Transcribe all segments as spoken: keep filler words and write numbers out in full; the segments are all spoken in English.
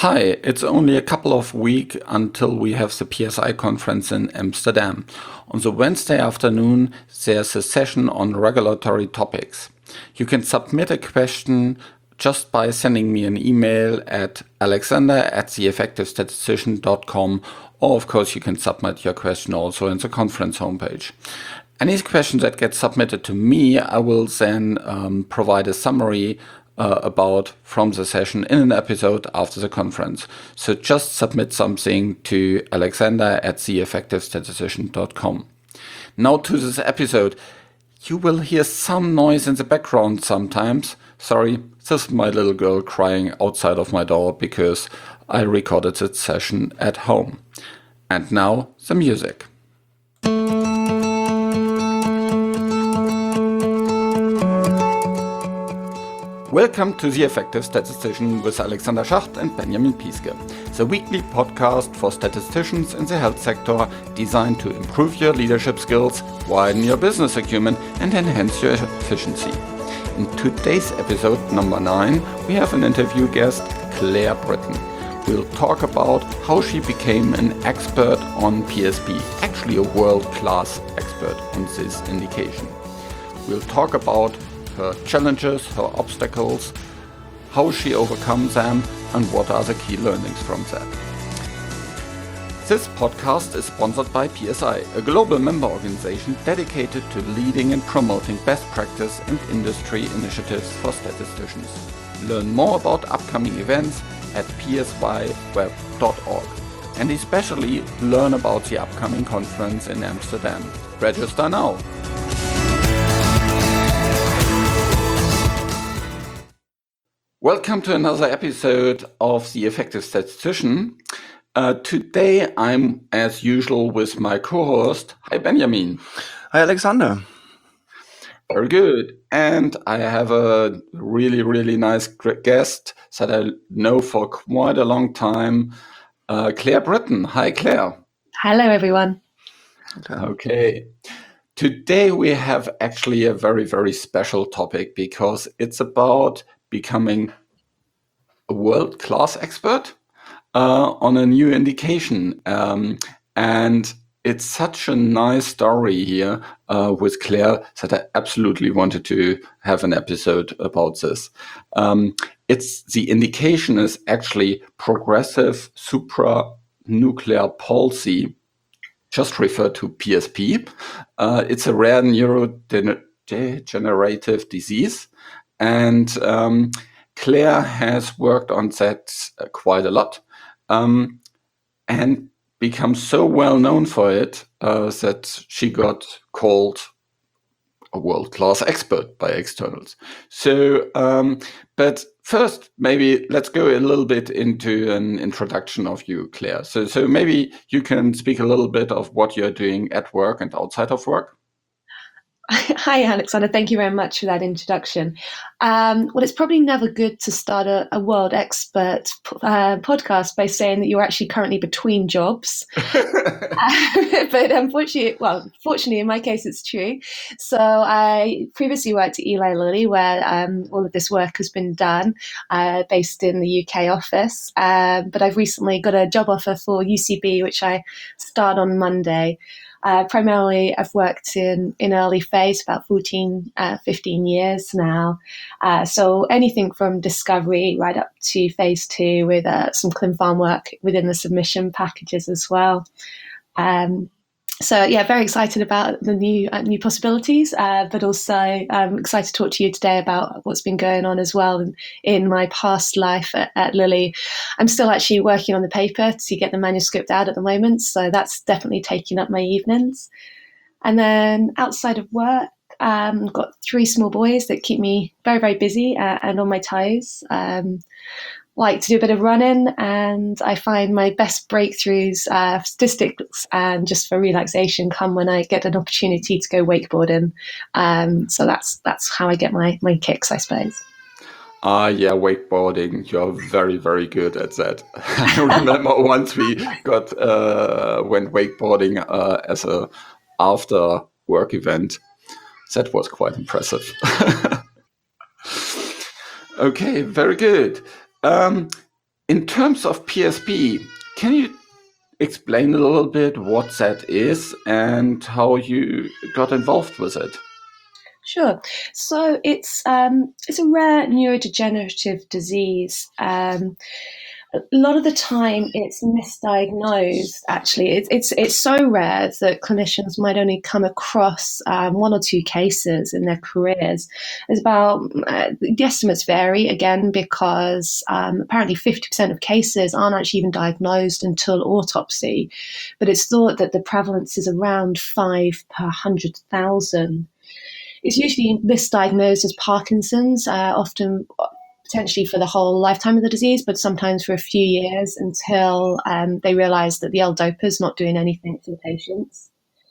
Hi, it's only a couple of weeks until we have the P S I conference in Amsterdam. On the Wednesday afternoon, there's a session on regulatory topics. You can submit a question just by sending me an email at alexander at theeffectivestatistician dot com, or of course you can submit your question also in the conference homepage. Any questions that get submitted to me, I will then um, provide a summary uh, about from the session in an episode after the conference. So just submit something to alexander at theeffectivestatistician dot com. Now to this episode. You will hear some noise in the background sometimes. Sorry, this is my little girl crying outside of my door because I recorded this session at home. And now the music. Welcome to The Effective Statistician with Alexander Schacht and Benjamin Piske, the weekly podcast for statisticians in the health sector designed to improve your leadership skills, widen your business acumen, and enhance your efficiency. In today's episode number nine, we have an interview guest, Claire Britton. We'll talk about how she became an expert on P S P, actually a world-class expert on this indication. We'll talk about her challenges, her obstacles, how she overcomes them, and what are the key learnings from that. This podcast is sponsored by P S I, a global member organization dedicated to leading and promoting best practice and industry initiatives for statisticians. Learn more about upcoming events at p s y web dot org, and especially learn about the upcoming conference in Amsterdam. Register now. Welcome to another episode of The Effective Statistician. Uh, today I'm, as usual, with my co-host. Hi, Benjamin. Hi, Alexander. Very good. And I have a really, really nice guest that I know for quite a long time, uh, Claire Britton. Hi, Claire. Hello, everyone. Okay. Today we have actually a very, very special topic because it's about becoming a world-class expert uh, on a new indication. Um, and it's such a nice story here uh, with Claire that I absolutely wanted to have an episode about this. Um, it's the indication is actually progressive supranuclear palsy, just referred to P S P. Uh, it's a rare neurodegenerative disease. And um, Claire has worked on that uh, quite a lot um, and become so well known for it uh, that she got called a world-class expert by externals. So, um, but first, maybe let's go a little bit into an introduction of you, Claire. So, so maybe you can speak a little bit of what you're doing at work and outside of work. Hi, Alexander. Thank you very much for that introduction. Um, well, it's probably never good to start a, a world expert uh, podcast by saying that you're actually currently between jobs. uh, but unfortunately, well, fortunately, in my case, it's true. So I previously worked at Eli Lilly, where um, all of this work has been done, uh, based in the U K office. Uh, but I've recently got a job offer for U C B, which I start on Monday. Uh, primarily, I've worked in, in early phase about fourteen, uh, fifteen years now. Uh, so anything from discovery right up to phase two with uh, some clin pharm work within the submission packages as well. Um, so yeah, very excited about the new uh, new possibilities, uh, but also I'm excited to talk to you today about what's been going on as well in, in my past life at, at Lilly. I'm still actually working on the paper to get the manuscript out at the moment, so that's definitely taking up my evenings. And then outside of work, um, I've got three small boys that keep me very, very busy uh, and on my toes. Um, like to do a bit of running, and I find my best breakthroughs, uh, statistics and just for relaxation come when I get an opportunity to go wakeboarding. Um, so that's that's how I get my, my kicks, I suppose. Ah, uh, yeah, wakeboarding. You're very, very good at that. I remember once we got uh, went wakeboarding uh, as a after work event. That was quite impressive. Okay, very good. Um, In terms of P S P, can you explain a little bit what that is and how you got involved with it? Sure. So it's um, it's a rare neurodegenerative disease. Um, a lot of the time, it's misdiagnosed. Actually, it's it's it's so rare that clinicians might only come across um, one or two cases in their careers. There's about uh, the estimates vary again because um, apparently fifty percent of cases aren't actually even diagnosed until autopsy, but it's thought that the prevalence is around five per hundred thousand. It's usually misdiagnosed as Parkinson's, uh, often potentially for the whole lifetime of the disease, but sometimes for a few years until um, they realise that the L-DOPA is not doing anything for the patients.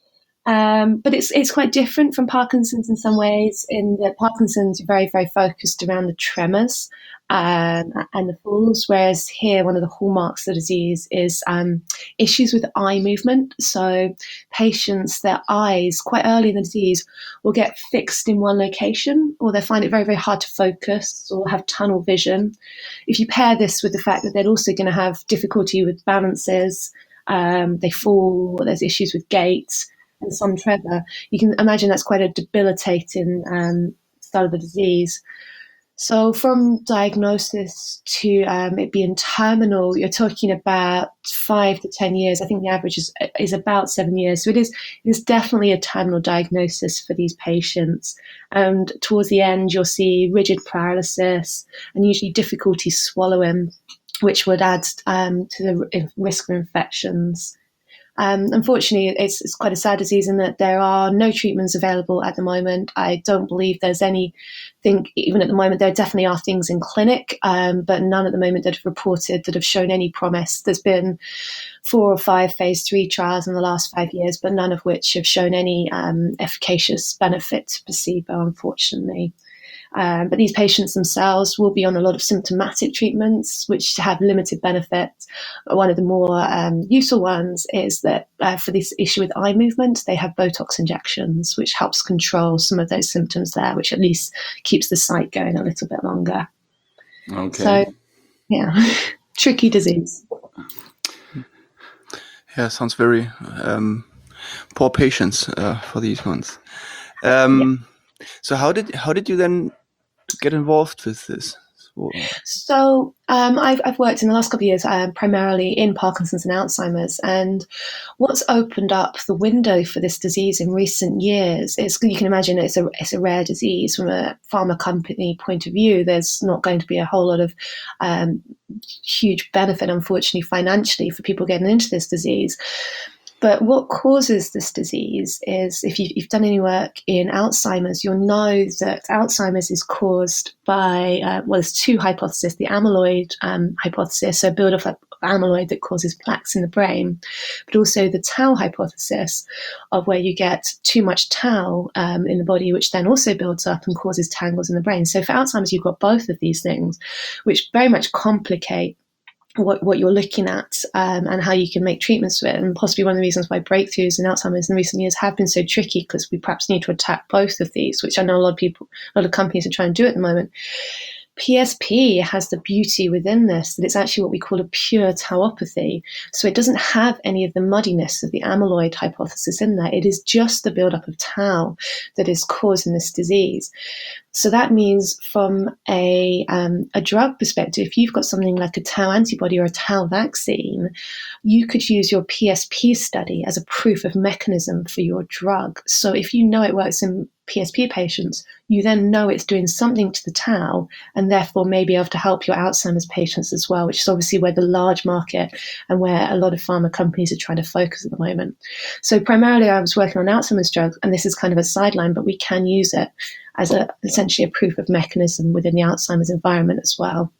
Um, but it's it's quite different from Parkinson's in some ways, in that Parkinson's is very, very focused around the tremors um, and the falls, whereas here one of the hallmarks of the disease is um, issues with eye movement. So patients, their eyes, quite early in the disease, will get fixed in one location, or they find it very, very hard to focus or have tunnel vision. If you pair this with the fact that they're also going to have difficulty with balances, um, they fall, there's issues with gait, and some tremor, you can imagine that's quite a debilitating um, start of the disease. So from diagnosis to um, it being terminal, you're talking about five to ten years. I think the average is is about seven years. So it is it is definitely a terminal diagnosis for these patients. And towards the end, you'll see rigid paralysis and usually difficulty swallowing, which would add um, to the risk of infections. Um, unfortunately, it's, it's quite a sad disease in that there are no treatments available at the moment. I don't believe there's anything, even at the moment, there definitely are things in clinic, um, but none at the moment that have reported that have shown any promise. There's been four or five phase three trials in the last five years, but none of which have shown any um, efficacious benefit to placebo, unfortunately. Um, but these patients themselves will be on a lot of symptomatic treatments, which have limited benefit. One of the more um, useful ones is that uh, for this issue with eye movement, they have Botox injections, which helps control some of those symptoms there, which at least keeps the sight going a little bit longer. Okay. So, yeah, tricky disease. Yeah, sounds very um, poor patients uh, for these ones. Um, yeah. So how did how did you then get involved with this? So um, I've, I've worked in the last couple of years um, primarily in Parkinson's and Alzheimer's, and what's opened up the window for this disease in recent years is, you can imagine it's a it's a rare disease from a pharma company point of view. There's not going to be a whole lot of um, huge benefit, unfortunately, financially for people getting into this disease. But what causes this disease is, if you've, you've done any work in Alzheimer's, you'll know that Alzheimer's is caused by, uh, well, there's two hypotheses, the amyloid um, hypothesis, so a build-up of amyloid that causes plaques in the brain, but also the tau hypothesis of where you get too much tau um, in the body, which then also builds up and causes tangles in the brain. So for Alzheimer's, you've got both of these things, which very much complicate what, what you're looking at um, and how you can make treatments for it. And possibly one of the reasons why breakthroughs in Alzheimer's in recent years have been so tricky, because we perhaps need to attack both of these, which I know a lot of people, a lot of companies are trying to do at the moment. P S P has the beauty within this that it's actually what we call a pure tauopathy. So it doesn't have any of the muddiness of the amyloid hypothesis in there. It is just the buildup of tau that is causing this disease. So that means from a um, a drug perspective, if you've got something like a tau antibody or a tau vaccine, you could use your P S P study as a proof of mechanism for your drug. So if you know it works in P S P patients, you then know it's doing something to the tau and therefore may be able to help your Alzheimer's patients as well, which is obviously where the large market and where a lot of pharma companies are trying to focus at the moment. So primarily I was working on Alzheimer's drugs, and this is kind of a sideline, but we can use it as a, essentially a proof of mechanism within the Alzheimer's environment as well.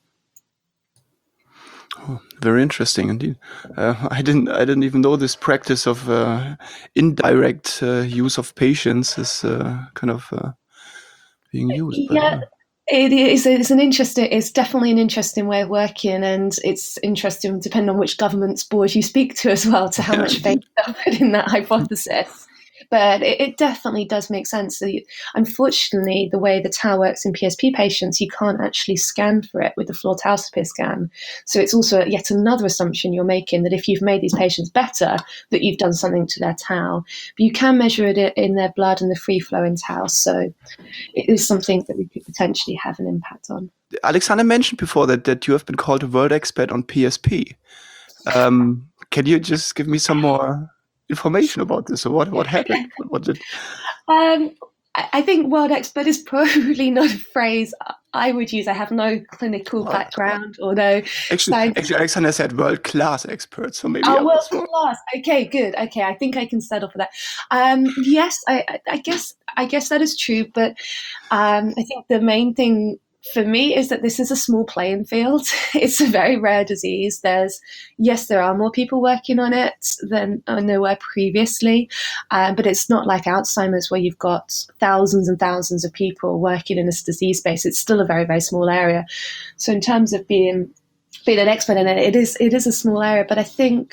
Oh, very interesting indeed. Uh, I didn't. I didn't even know this practice of uh, indirect uh, use of patients is uh, kind of uh, being used. But, yeah, it is. It's an interesting. It's definitely an interesting way of working, and it's interesting depending on which government's board you speak to as well, to how Yeah, much faith they put in that hypothesis. but it, it definitely does make sense. So you, unfortunately, the way the tau works in P S P patients, you can't actually scan for it with the floor tau spear scan. So it's also yet another assumption you're making that if you've made these patients better, that you've done something to their tau. But you can measure it in their blood and the free flow in tau. So it is something that we could potentially have an impact on. Alexander mentioned before that, that you have been called a world expert on P S P. Um, can you just give me some more information about this? So what what happened? What did? Um, I think world expert is probably not a phrase I would use. I have no clinical Well, background or no Actually, science. actually, Alexander said world class expert, so maybe I Oh, world was wrong. class. Okay, good. Okay, I think I can settle for that. Um, yes, I, I I guess I guess that is true, but um, I think the main thing for me is that this is a small playing field. It's a very rare disease. There's, yes, there are more people working on it than there were previously, um, but it's not like Alzheimer's where you've got thousands and thousands of people working in this disease space. It's still a very, very small area. So in terms of being being an expert in it, it is it is a small area. But I think,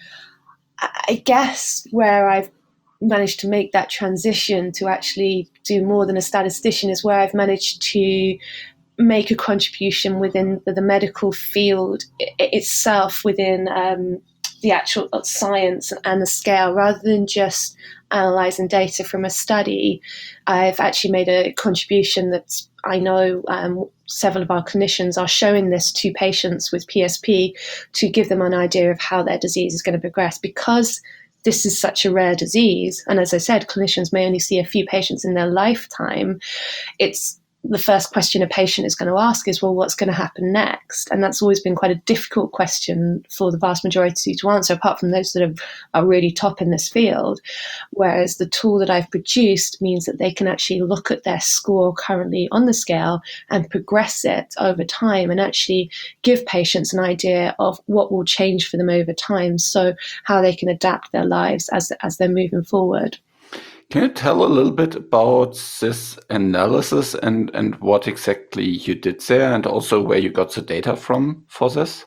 I guess, where I've managed to make that transition to actually do more than a statistician is where I've managed to make a contribution within the, the medical field itself, within um, the actual science and the scale, rather than just analysing data from a study. I've actually made a contribution that I know um, several of our clinicians are showing this to patients with P S P to give them an idea of how their disease is going to progress, because this is such a rare disease. And as I said, clinicians may only see a few patients in their lifetime. It's the first question a patient is going to ask is, well, what's going to happen next? And that's always been quite a difficult question for the vast majority to answer, apart from those that are, are really top in this field. Whereas the tool that I've produced means that they can actually look at their score currently on the scale and progress it over time, and actually give patients an idea of what will change for them over time, so how they can adapt their lives as, as they're moving forward. Can you tell a little bit about this analysis and, and what exactly you did there, and also where you got the data from for this?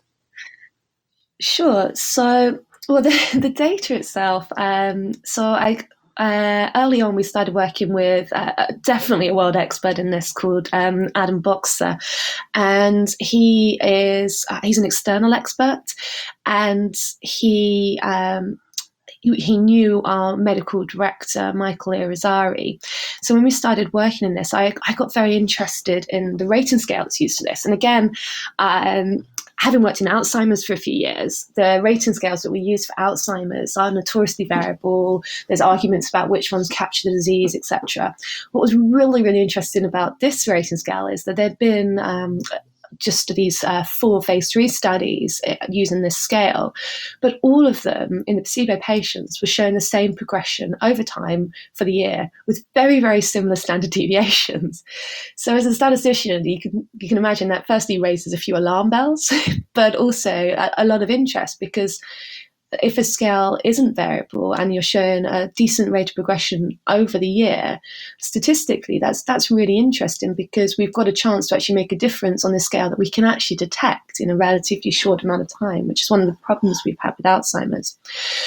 Sure. So, well, the, the data itself, um, so I uh, early on we started working with uh, definitely a world expert in this called um, Adam Boxer, and he is uh, he's an external expert, and he um, he knew our medical director, Michael Irizarry. So when we started working in this, I, I got very interested in the rating scale that's used for this. And again, um, having worked in Alzheimer's for a few years, the rating scales that we use for Alzheimer's are notoriously variable. There's arguments about which ones capture the disease, et cetera. What was really, really interesting about this rating scale is that there'd been um, just these uh, four phase three studies using this scale, but all of them in the placebo patients were showing the same progression over time for the year with very, very similar standard deviations. So as a statistician, you can you can imagine that firstly raises a few alarm bells, but also a, a lot of interest, because if a scale isn't variable and you're showing a decent rate of progression over the year, statistically, that's that's really interesting, because we've got a chance to actually make a difference on this scale that we can actually detect in a relatively short amount of time, which is one of the problems we've had with Alzheimer's.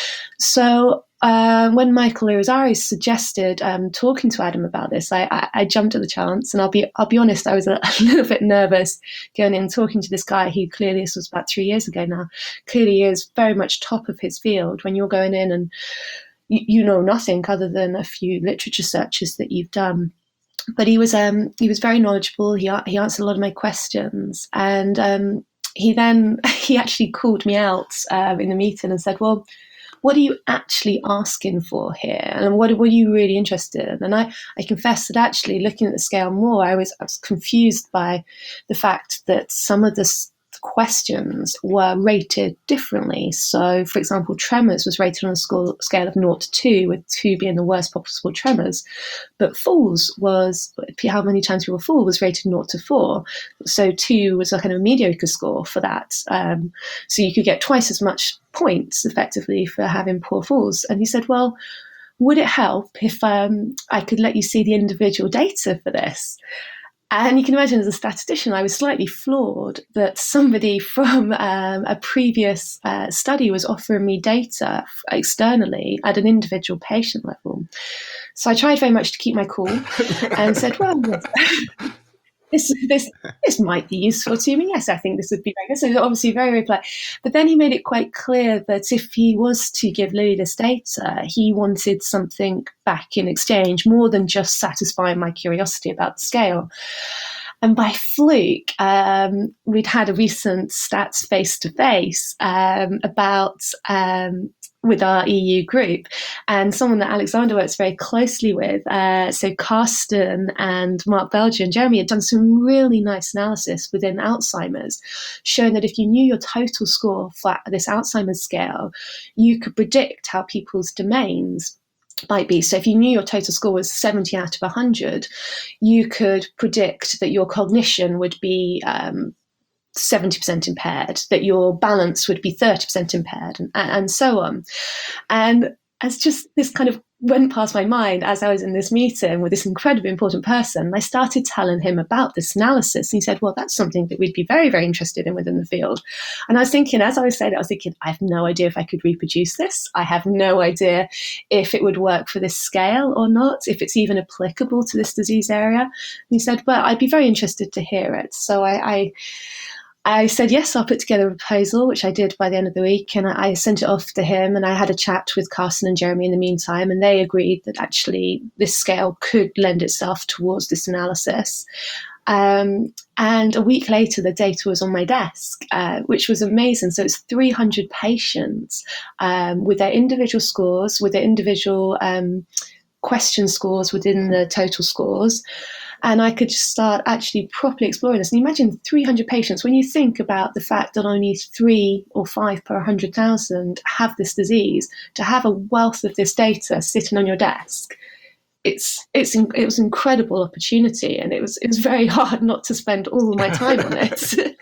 So uh, when Michael Irizarry suggested um, talking to Adam about this, I, I, I jumped at the chance, and I'll be I'll be honest, I was a, a little bit nervous going in and talking to this guy who clearly, this was about three years ago now, clearly is very much top of his field. When you're going in and you, you know nothing other than a few literature searches that you've done. But he was um, he was very knowledgeable. He he answered a lot of my questions, and um, he then he actually called me out um, in the meeting and said, well, what are you actually asking for here? And what, what are you really interested in? And I, I confess that actually looking at the scale more, I was, I was confused by the fact that some of the questions were rated differently. So, for example, tremors was rated on a score, scale of zero to two, with two being the worst possible tremors. But falls was, how many times people fall, was rated zero to four. So two was a kind of mediocre score for that. Um, so you could get twice as much points effectively for having poor falls. And he said, well, would it help if um, I could let you see the individual data for this? And you can imagine, as a statistician, I was slightly flawed that somebody from um, a previous uh, study was offering me data externally at an individual patient level. So I tried very much to keep my cool and said, well, yes, this, this, this might be useful to me. Yes, I think this would be very good. So obviously very, very polite. But then he made it quite clear that if he was to give Louis this data, he wanted something back in exchange, more than just satisfying my curiosity about the scale. And by fluke, um, we'd had a recent stats face-to-face um, about um, with our E U group, and someone that Alexander works very closely with. Uh, so Carsten and Mark Belger and Jeremy had done some really nice analysis within Alzheimer's, showing that if you knew your total score for this Alzheimer's scale, you could predict how people's domains might be. So if you knew your total score was seventy out of one hundred, you could predict that your cognition would be um, seventy percent impaired, that your balance would be thirty percent impaired, and, and so on. And as just this kind of went past my mind as I was in this meeting with this incredibly important person, I started telling him about this analysis. And he said, well, that's something that we'd be very, very interested in within the field. And I was thinking, as I was saying it, I was thinking, I have no idea if I could reproduce this. I have no idea if it would work for this scale or not, if it's even applicable to this disease area. And he said, well, I'd be very interested to hear it. So I, I I said, yes, I'll put together a proposal, which I did by the end of the week. And I, I sent it off to him, and I had a chat with Carsten and Jeremy in the meantime. And they agreed that actually this scale could lend itself towards this analysis. Um, and a week later, the data was on my desk, uh, which was amazing. So it's three hundred patients um, with their individual scores, with their individual um, question scores within the total scores. And I could just start actually properly exploring this. And imagine three hundred patients. When you think about the fact that only three or five per one hundred thousand have this disease, to have a wealth of this data sitting on your desk, it's it's it was an incredible opportunity. And it was it was very hard not to spend all of my time on it,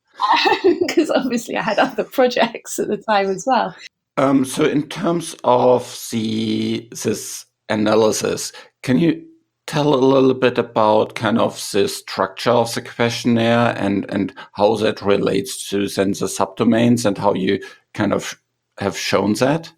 because obviously I had other projects at the time as well. Um, so in terms of the this analysis, can you tell a little bit about kind of the structure of the questionnaire and, and how that relates to then the subdomains and how you kind of have shown that?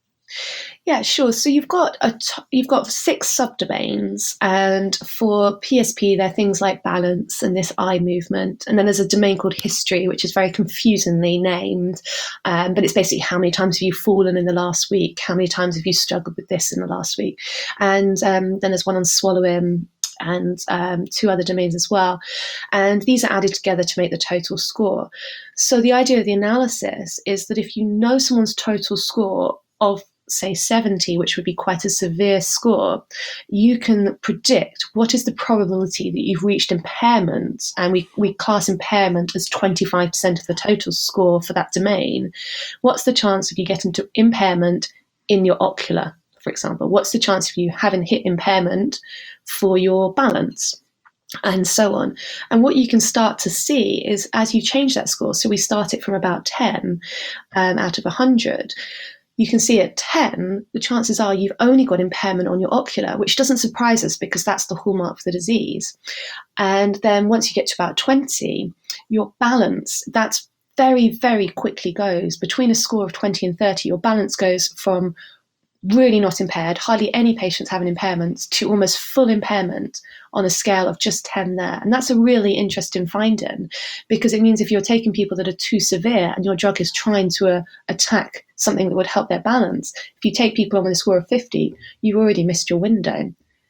Yeah, sure. So you've got a t- you've got six subdomains, and for P S P, they're things like balance and this eye movement, and then there's a domain called history, which is very confusingly named, um, but it's basically how many times have you fallen in the last week, how many times have you struggled with this in the last week, and um, then there's one on swallowing, and um, two other domains as well. And these are added together to make the total score. So the idea of the analysis is that if you know someone's total score of, say, seventy, which would be quite a severe score, you can predict what is the probability that you've reached impairment. And we, we class impairment as twenty-five percent of the total score for that domain. What's the chance of you getting to impairment in your ocular, for example? What's the chance of you having hit impairment for your balance? And so on. And what you can start to see is as you change that score, so we start it from about ten um, out of one hundred, you can see at ten, the chances are you've only got impairment on your ocular, which doesn't surprise us because that's the hallmark of the disease. And then once you get to about twenty, your balance, that's very, very quickly goes between a score of twenty and thirty, your balance goes from really not impaired, hardly any patients have an impairment, to almost full impairment on a scale of just ten there. And that's a really interesting finding, because it means if you're taking people that are too severe and your drug is trying to uh, attack something that would help their balance, if you take people on with a score of fifty, you've already missed your window.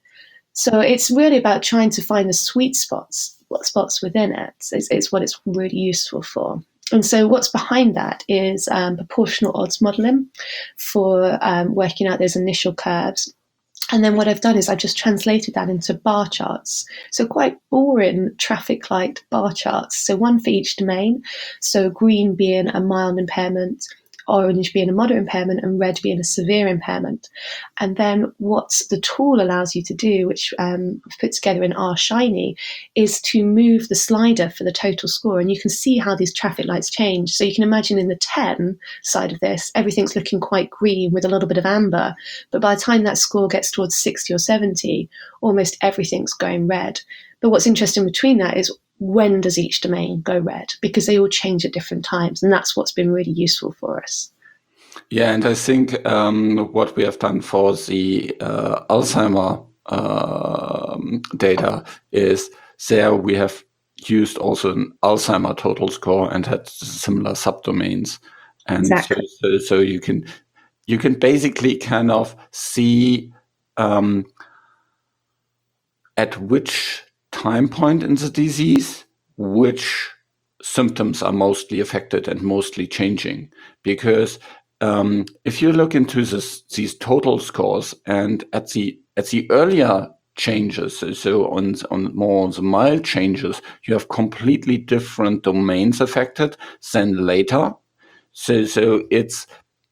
So it's really about trying to find the sweet spots, what spots within it. It's, it's what it's really useful for. And so what's behind that is um, proportional odds modelling for um, working out those initial curves. And then what I've done is I've just translated that into bar charts. So quite boring traffic light bar charts. So one for each domain. So green being a mild impairment, orange being a moderate impairment, and red being a severe impairment. And then what the tool allows you to do, which um, I've put together in R Shiny, is to move the slider for the total score. And you can see how these traffic lights change. So you can imagine in the ten side of this, everything's looking quite green with a little bit of amber. But by the time that score gets towards sixty or seventy, almost everything's going red. But what's interesting between that is when does each domain go red? Because they all change at different times. And that's what's been really useful for us. Yeah, and I think um, what we have done for the uh, Alzheimer uh, data is there we have used also an Alzheimer total score and had similar subdomains. And Exactly. so, so, so you can you can basically kind of see um, at which time point in the disease which symptoms are mostly affected and mostly changing. Because um, if you look into this, these total scores and at the at the earlier changes, so, so on on more the mild changes, you have completely different domains affected than later. So so it's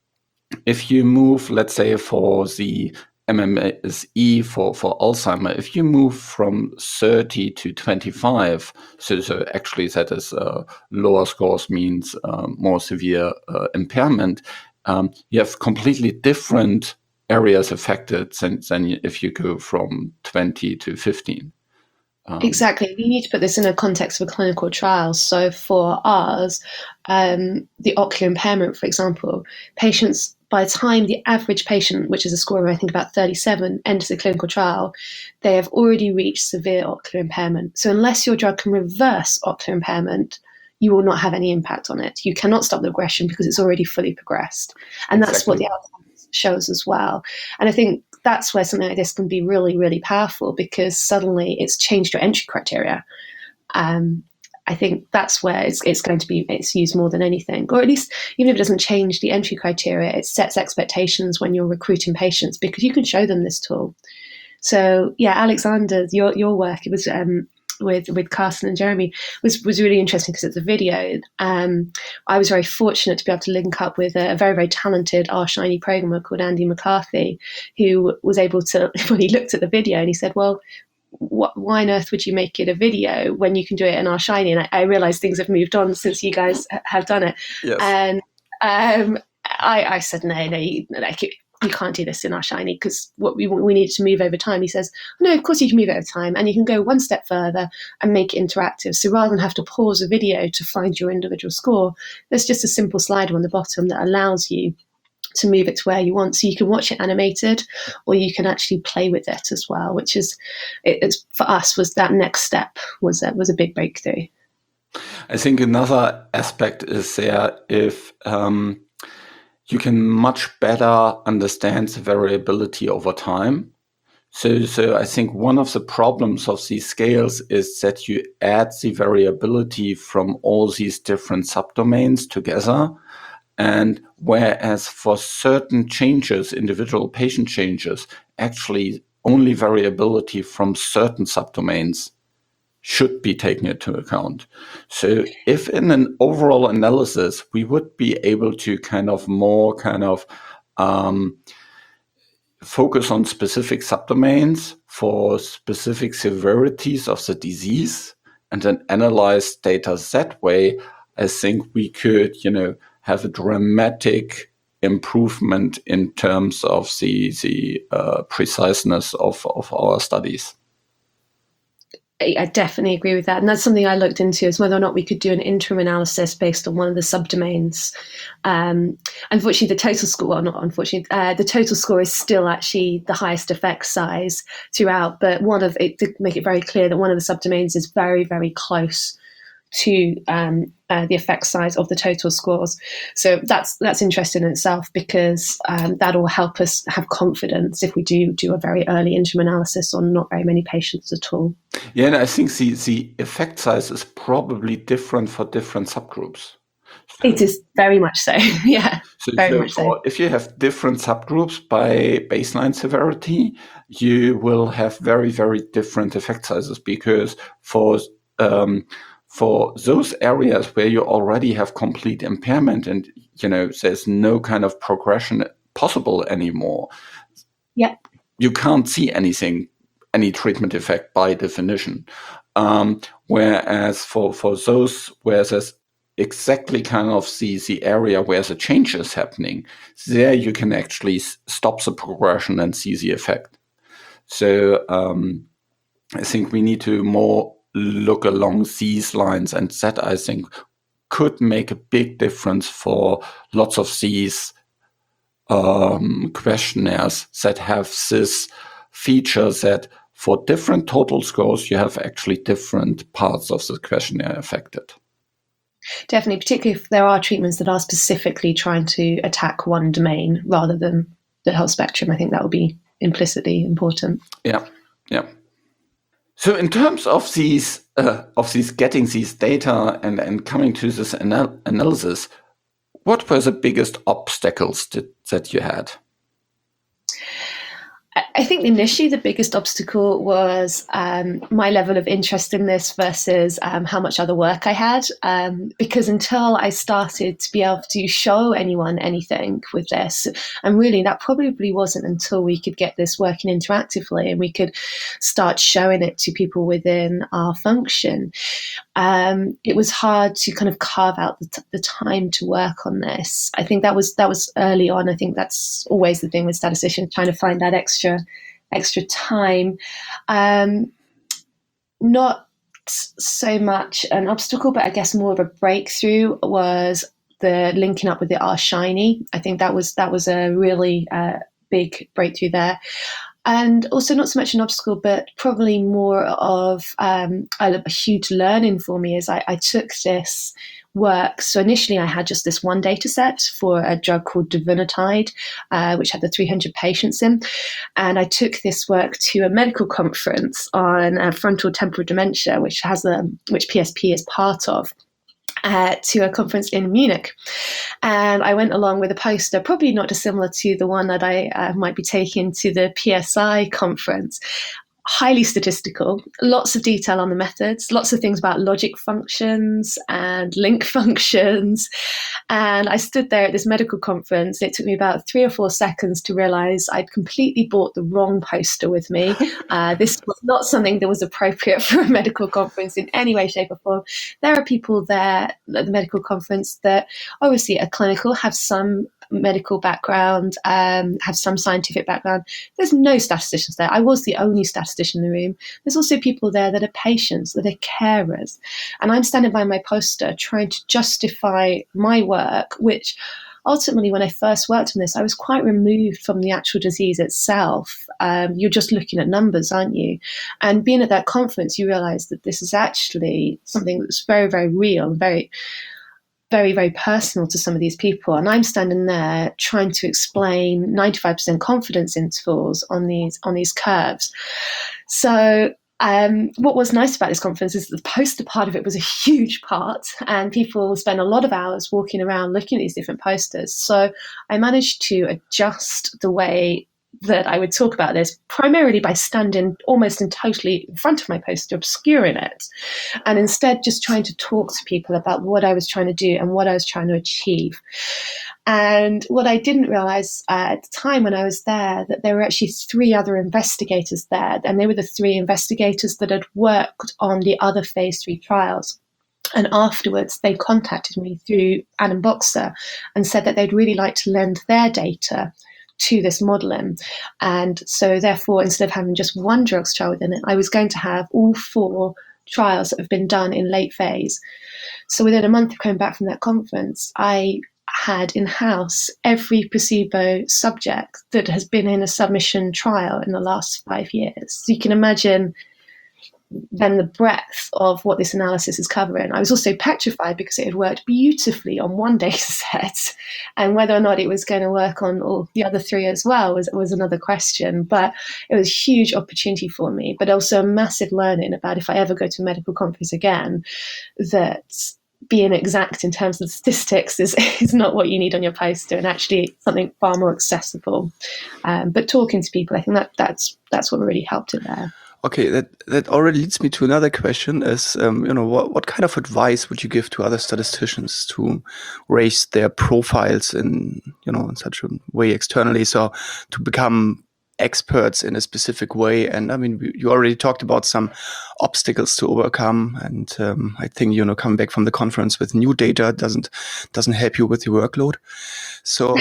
if you move, let's say for the M M S E for, for Alzheimer, if you move from thirty to twenty-five, so, so actually that is uh, lower scores means uh, more severe uh, impairment, um, you have completely different areas affected than, than if you go from twenty to fifteen. Um, exactly. You need to put this in a context of a clinical trial. So for ours, um, the ocular impairment, for example, patients, by the time the average patient, which is a score of I think about thirty-seven, enters a clinical trial, they have already reached severe ocular impairment. So unless your drug can reverse ocular impairment, you will not have any impact on it. You cannot stop the progression because it's already fully progressed. And exactly. That's what the outcomes shows as well. And I think that's where something like this can be really, really powerful because suddenly it's changed your entry criteria. Um, I think that's where it's, it's going to be, it's used more than anything, or at least even if it doesn't change the entry criteria, it sets expectations when you're recruiting patients because you can show them this tool. So yeah, Alexander, your your work, it was um, with with Carsten and Jeremy was was really interesting because it's a video. Um, I was very fortunate to be able to link up with a, a very very talented R Shiny programmer called Andy McCarthy, who was able to when he looked at the video and he said, "Well, what, why on earth would you make it a video when you can do it in R Shiny?" And I, I realized things have moved on since you guys have done it. Yes. And um, I, I said, "No, no, you, like it, you can't do this in R Shiny because what we we need to move over time." He says, "No, of course you can move over time, and you can go one step further and make it interactive. So rather than have to pause a video to find your individual score, there's just a simple slider on the bottom that allows you to move it to where you want. So you can watch it animated, or you can actually play with it as well." Which is, it, it's for us was that next step was a, was a big breakthrough. I think another aspect is there if. Um, you can much better understand the variability over time. So, so I think one of the problems of these scales is that you add the variability from all these different subdomains together. And whereas for certain changes, individual patient changes, actually only variability from certain subdomains should be taken into account. So if in an overall analysis, we would be able to kind of more kind of um, focus on specific subdomains for specific severities of the disease and then analyze data that way, I think we could, you know, have a dramatic improvement in terms of the, the uh, preciseness of, of our studies. I definitely agree with that. And that's something I looked into, is whether or not we could do an interim analysis based on one of the subdomains. Um, unfortunately, the total score, well, not unfortunately, uh, the total score is still actually the highest effect size throughout. But one of it, to make it very clear that one of the subdomains is very, very close to um, uh, the effect size of the total scores. So that's that's interesting in itself, because um, that will help us have confidence if we do do a very early interim analysis on not very many patients at all. Yeah, and I think the, the effect size is probably different for different subgroups. So, it is very much so, yeah, so, very so much so. If you have different subgroups by baseline severity, you will have very, very different effect sizes, because for um, for those areas where you already have complete impairment and, you know, there's no kind of progression possible anymore, yeah, you can't see anything, any treatment effect by definition. Um, whereas for, for those where there's exactly kind of the, the area where the change is happening, there you can actually stop the progression and see the effect. So, um, I think we need to more look along these lines, and that I think could make a big difference for lots of these um, questionnaires that have this feature that for different total scores, you have actually different parts of the questionnaire affected. Definitely, particularly if there are treatments that are specifically trying to attack one domain rather than the whole spectrum. I think that would be implicitly important. Yeah, yeah. So in terms of these, uh, of these getting these data and, and coming to this anal- analysis, what were the biggest obstacles that, that you had? I think initially the biggest obstacle was um, my level of interest in this versus um, how much other work I had. Um, because until I started to be able to show anyone anything with this, and really that probably wasn't until we could get this working interactively and we could start showing it to people within our function. Um, it was hard to kind of carve out the, t- the time to work on this. I think that was that was early on. I think that's always the thing with statisticians, trying to find that extra extra time. Um, not so much an obstacle, but I guess more of a breakthrough was the linking up with the R Shiny. I think that was that was a really uh, big breakthrough there. And also not so much an obstacle, but probably more of um, a, a huge learning for me as I, I took this work. So initially I had just this one data set for a drug called Devinotide, uh, which had the three hundred patients in. And I took this work to a medical conference on uh, frontal temporal dementia, which has a, which P S P is part of. Uh, to a conference in Munich. And I went along with a poster, probably not dissimilar to the one that I uh, might be taking to the P S I conference. Highly statistical, lots of detail on the methods, lots of things about logic functions and link functions. And I stood there at this medical conference. It took me about three or four seconds to realize I'd completely bought the wrong poster with me. Uh, this was not something that was appropriate for a medical conference in any way, shape or form. There are people there at the medical conference that obviously are clinical, have some medical background, um, have some scientific background. There's no statisticians there. I was the only statistician in the room. There's also people there that are patients, that are carers. And I'm standing by my poster trying to justify my work, which ultimately, when I first worked on this, I was quite removed from the actual disease itself. Um, you're just looking at numbers, aren't you? And being at that conference, you realize that this is actually something that's very, very real, very very, very personal to some of these people. And I'm standing there trying to explain ninety-five percent confidence intervals on these on these curves. So um, what was nice about this conference is the poster part of it was a huge part, and people spend a lot of hours walking around looking at these different posters. So I managed to adjust the way that I would talk about this, primarily by standing almost and totally in front of my poster, obscuring it, and instead just trying to talk to people about what I was trying to do and what I was trying to achieve. And what I didn't realize uh, at the time when I was there, that there were actually three other investigators there, and they were the three investigators that had worked on the other phase three trials. And afterwards, they contacted me through Adam Boxer and said that they'd really like to lend their data to this modelling. And so therefore, instead of having just one drugs trial within it, I was going to have all four trials that have been done in late phase. So within a month of coming back from that conference, I had in-house every placebo subject that has been in a submission trial in the last five years. So you can imagine then the breadth of what this analysis is covering. I was also petrified because it had worked beautifully on one data set, and whether or not it was going to work on all the other three as well was, was another question. But it was a huge opportunity for me, but also a massive learning about if I ever go to a medical conference again, that being exact in terms of statistics is, is not what you need on your poster, and actually something far more accessible. Um, but talking to people, I think that that's that's what really helped it there. Okay, that, that already leads me to another question is, um, you know, what, what kind of advice would you give to other statisticians to raise their profiles in, you know, in such a way externally, so to become experts in a specific way? And I mean, you already talked about some obstacles to overcome, and um, I think, you know, coming back from the conference with new data doesn't doesn't help you with your workload. So,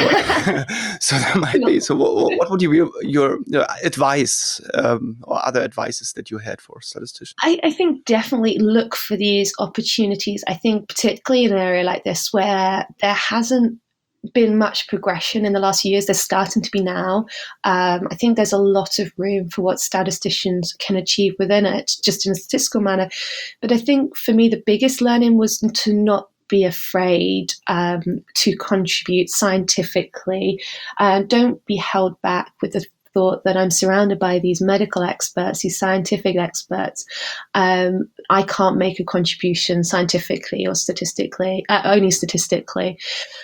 so that might be. So, what, what would you be your, your advice um, or other advices that you had for statisticians? I, I think definitely look for these opportunities. I think particularly in an area like this where there hasn't been much progression in the last few years, there's starting to be now. Um, I think there's a lot of room for what statisticians can achieve within it, just in a statistical manner. But I think for me, the biggest learning was to not be afraid um, to contribute scientifically. Uh, don't be held back with the thought that I'm surrounded by these medical experts, these scientific experts. Um, I can't make a contribution scientifically or statistically, uh, only statistically.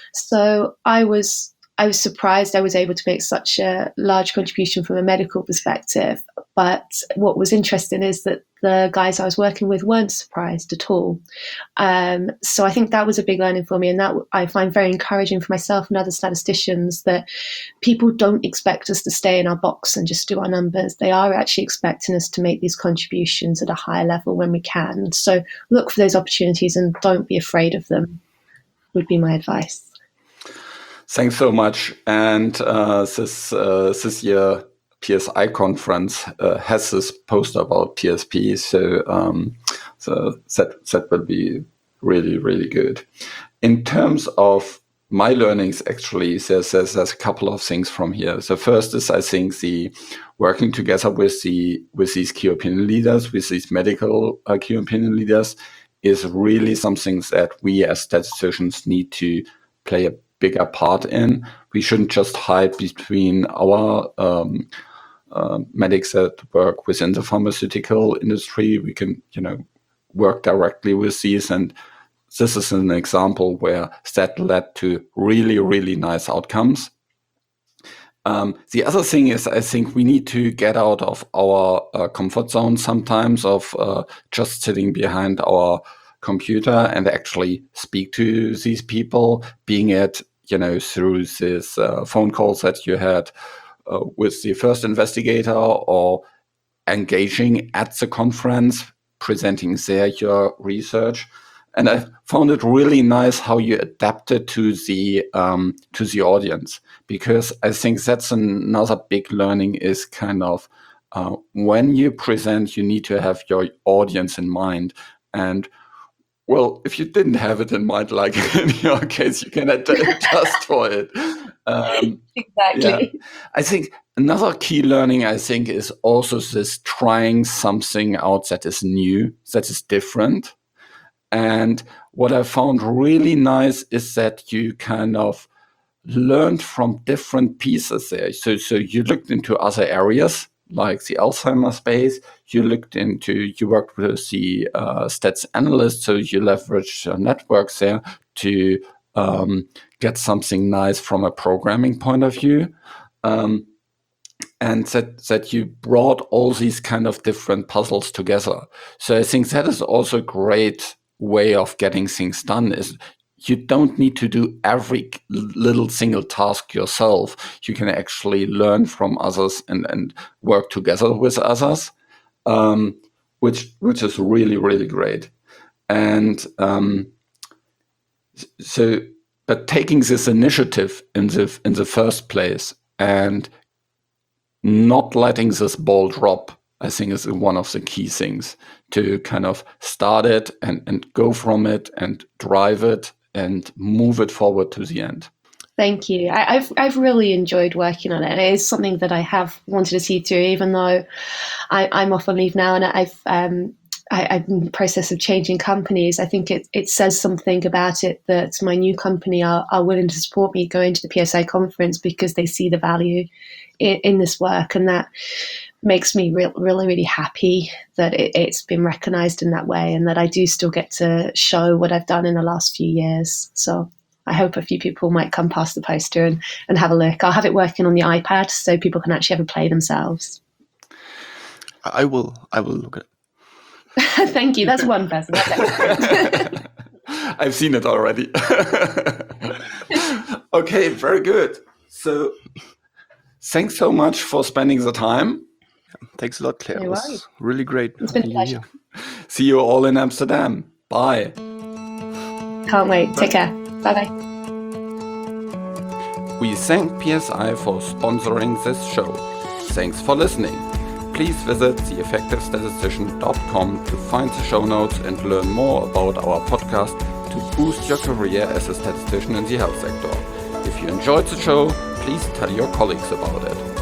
So I was I was surprised I was able to make such a large contribution from a medical perspective. But what was interesting is that the guys I was working with weren't surprised at all. Um, so I think that was a big learning for me, and that I find very encouraging for myself and other statisticians, that people don't expect us to stay in our box and just do our numbers. They are actually expecting us to make these contributions at a higher level when we can. So look for those opportunities and don't be afraid of them, would be my advice. Thanks so much. And uh, this uh, this year P S I conference uh, has this poster about P S P, so um, so that that will be really really good. In terms of my learnings, actually, there's, there's there's a couple of things from here. So first is, I think, the working together with the with these key opinion leaders, with these medical uh, key opinion leaders, is really something that we as statisticians need to play a bigger part in. We shouldn't just hide between our um, uh, medics that work within the pharmaceutical industry. We can, you know, work directly with these, and this is an example where that led to really, really nice outcomes. Um, the other thing is, I think we need to get out of our uh, comfort zone sometimes of uh, just sitting behind our computer and actually speak to these people, being it, you know, through these uh, phone calls that you had uh, with the first investigator, or engaging at the conference, presenting there your research. And I found it really nice how you adapted to the um, to the audience, because I think that's another big learning is kind of uh, when you present, you need to have your audience in mind. And well, if you didn't have it in mind, like in your case, you can adjust for it. Um, exactly. Yeah. I think another key learning, I think, is also this trying something out that is new, that is different. And what I found really nice is that you kind of learned from different pieces there. So, so you looked into other areas like the Alzheimer's space. You looked into, you worked with the uh, stats analyst, so you leveraged your networks there to um, get something nice from a programming point of view. Um, and that that you brought all these kind of different puzzles together. So I think that is also a great way of getting things done, is you don't need to do every little single task yourself. You can actually learn from others and, and work together with others, um, which which is really, really great. And um, so, but taking this initiative in the in the first place and not letting this ball drop, I think, is one of the key things, to kind of start it and, and go from it and drive it and move it forward to the end. Thank you. I, I've I've really enjoyed working on it. It is something that I have wanted to see through, even though I, I'm off on leave now, and I've um, I, I'm in the process of changing companies. I think it it says something about it that my new company are, are willing to support me going to the P S I conference, because they see the value in, in this work, and that makes me re- really, really happy that it, it's been recognised in that way, and that I do still get to show what I've done in the last few years. So I hope a few people might come past the poster and, and have a look. I'll have it working on the iPad so people can actually have a play themselves. I will. I will look at it. Thank you. That's one person. That's I've seen it already. Okay, very good. So thanks so much for spending the time. Thanks a lot, Claire. No It was worries. really great. It's been a pleasure. See you all in Amsterdam. Bye. Can't wait. Take care. Bye-bye. We thank P S I for sponsoring this show. Thanks for listening. Please visit the effective statistician dot com to find the show notes and learn more about our podcast to boost your career as a statistician in the health sector. If you enjoyed the show, please tell your colleagues about it.